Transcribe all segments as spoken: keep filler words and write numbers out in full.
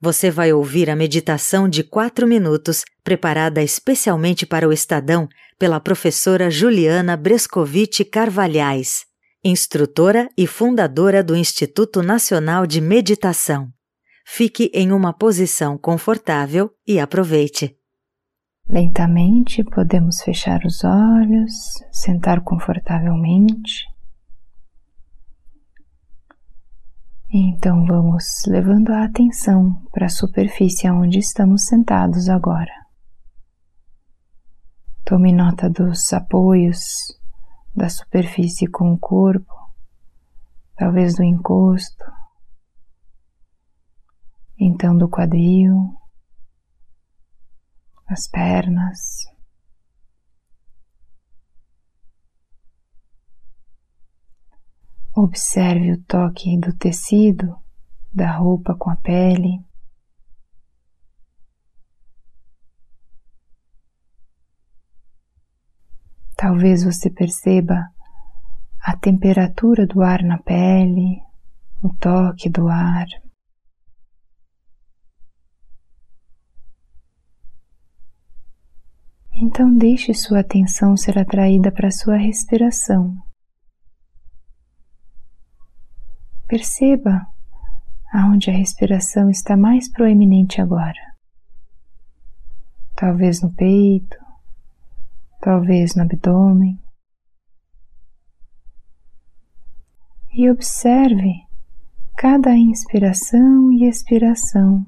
Você vai ouvir a meditação de quatro minutos, preparada especialmente para o Estadão pela professora Juliana Brescovitch Carvalhais, instrutora e fundadora do Instituto Nacional de Meditação. Fique em uma posição confortável e aproveite. Lentamente podemos fechar os olhos, sentar confortavelmente. Então vamos levando a atenção para a superfície onde estamos sentados agora. Tome nota dos apoios da superfície com o corpo, talvez do encosto, então do quadril, as pernas. Observe o toque do tecido, da roupa com a pele. Talvez você perceba a temperatura do ar na pele, o toque do ar. Então deixe sua atenção ser atraída para a sua respiração. Perceba aonde a respiração está mais proeminente agora. Talvez no peito, talvez no abdômen. E observe cada inspiração e expiração,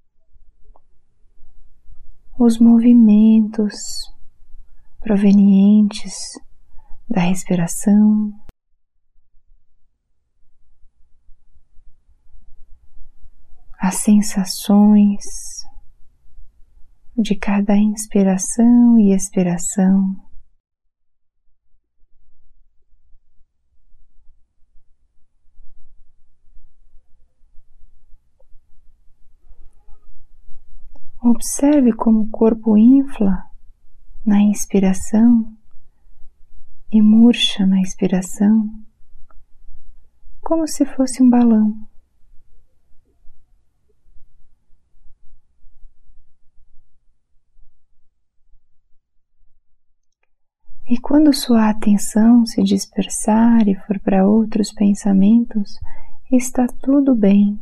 os movimentos provenientes da respiração. As sensações de cada inspiração e expiração. Observe como o corpo infla na inspiração e murcha na expiração, como se fosse um balão. E quando sua atenção se dispersar e for para outros pensamentos, está tudo bem.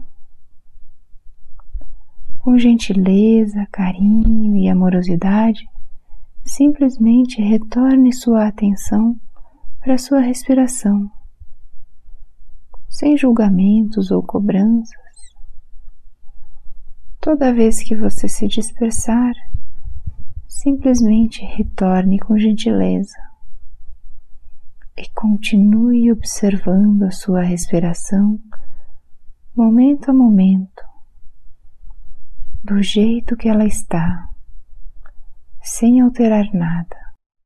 Com gentileza, carinho e amorosidade, simplesmente retorne sua atenção para a sua respiração, sem julgamentos ou cobranças. Toda vez que você se dispersar, simplesmente retorne com gentileza e continue observando a sua respiração momento a momento, do jeito que ela está, sem alterar nada.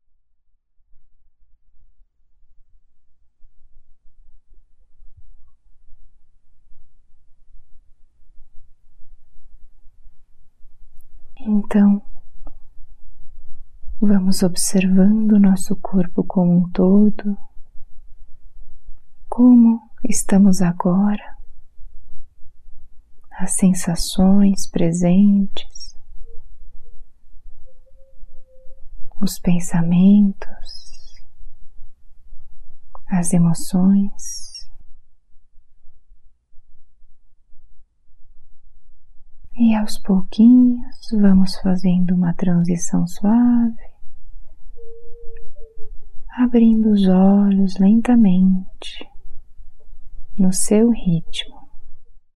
Então, vamos observando o nosso corpo como um todo, como estamos agora, as sensações presentes, os pensamentos, as emoções. E aos pouquinhos vamos fazendo uma transição suave, abrindo os olhos lentamente, no seu ritmo.